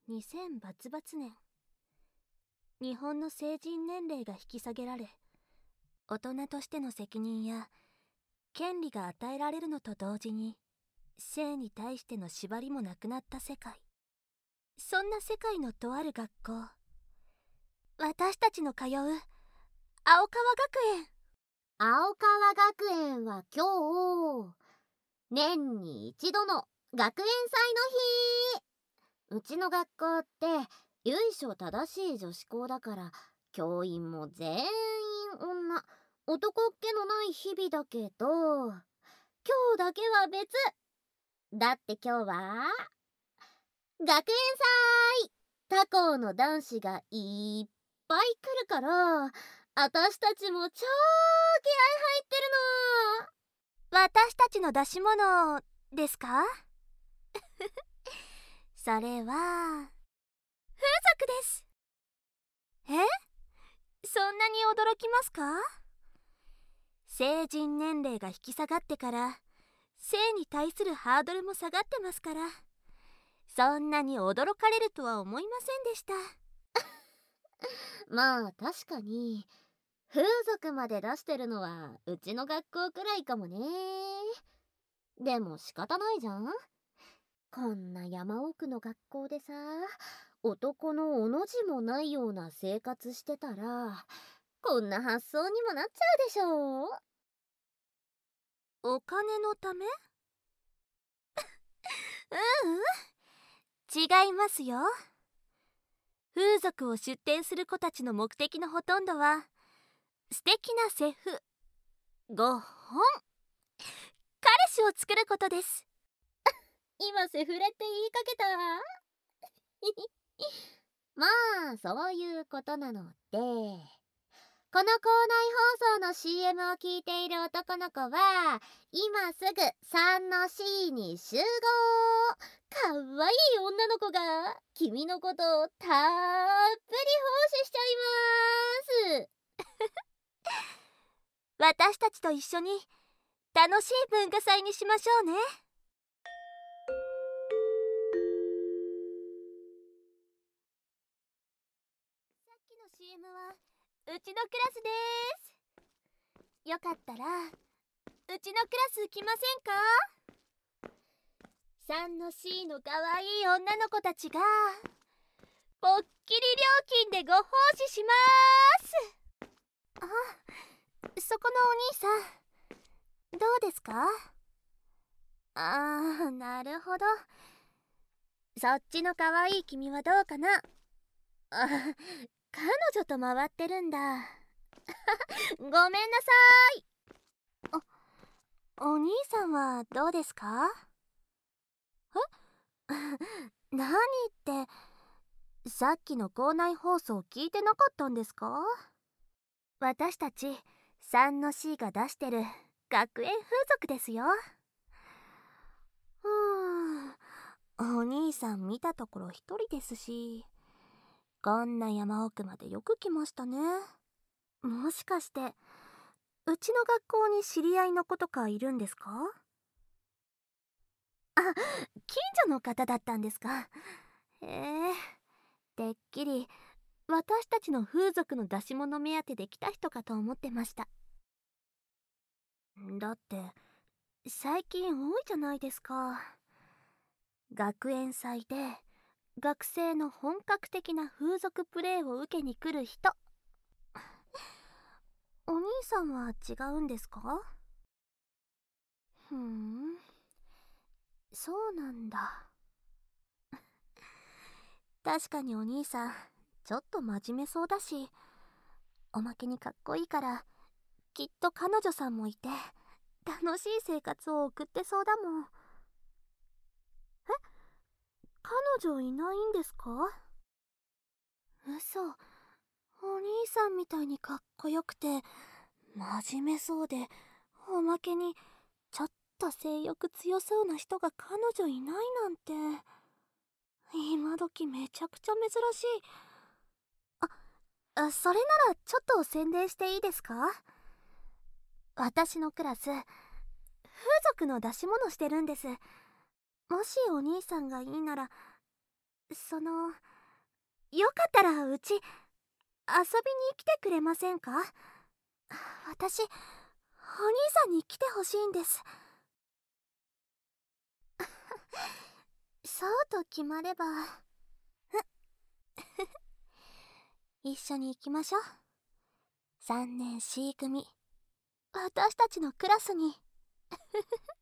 2000バツバツ年、日本の成人年齢が引き下げられ、大人としての責任や権利が与えられるのと同時に、性に対しての縛りもなくなった世界。そんな世界のとある学校、私たちの通う青川学園。 青川学園は今日、年に一度の学園祭の日。うちの学校って由緒正しい女子校だから、教員も全員女、男っ気のない日々だけど、今日だけは別。だって今日は学園祭。他校の男子がいっぱい来るから、私たちも超気合入ってるの。 私たちの出し物ですか？それは風俗です。そんなに驚きますか？成人年齢が引き下がってから性に対するハードルも下がってますから、そんなに驚かれるとは思いませんでした。 まあ確かに風俗まで出してるのはうちの学校くらいかもね。でも仕方ないじゃん。こんな山奥の学校でさ、男のおの字もないような生活してたら、こんな発想にもなっちゃうでしょ。 お金のため？違いますよ。風俗を出展する子たちの目的のほとんどは、素敵なセフ、5本、彼氏を作ることです。 今セフレって言いかけた。まあそういうことなので、この校内放送の CM を聞いている男の子は今すぐ3の C に集合。かわいい女の子が君のことをたっぷり奉仕しちゃいます。 私たちと一緒に楽しい文化祭にしましょうね。さっきの CM はうちのクラスです。よかったらうちのクラス来ませんか？3の C のかわいい女の子たちがぽっきり料金でご奉仕します。あ、そこのお兄さん、どうですか？なるほど。そっちのかわいい君はどうかな？彼女と回ってるんだ。ごめんなさい。お兄さんはどうですか？何って、さっきの校内放送聞いてなかったんですか？私たち3の C が出してる学園風俗ですよ。お兄さん見たところ一人ですし、こんな山奥までよく来ましたね。もしかしてうちの学校に知り合いの子とかいるんですか？近所の方だったんですか。へえ、てっきり私たちの風俗の出し物目当てで来た人かと思ってました。だって最近多いじゃないですか。学園祭で学生の本格的な風俗プレイを受けに来る人。お兄さんは違うんですか？そうなんだ。確かにお兄さんちょっと真面目そうだし、おまけにかっこいいから、きっと彼女さんもいて楽しい生活を送ってそうだもん。彼女いないんですか？嘘。お兄さんみたいにかっこよくて真面目そうで、おまけにちょっと性欲強そうな人が彼女いないなんて、今時めちゃくちゃ珍しい。それならちょっと宣伝していいですか？私のクラス風俗の出し物してるんです。もしお兄さんがいいならよかったらうち遊びに来てくれませんか？私、お兄さんに来てほしいんです。そうと決まれば一緒に行きましょう。3年 C 組、私たちのクラスに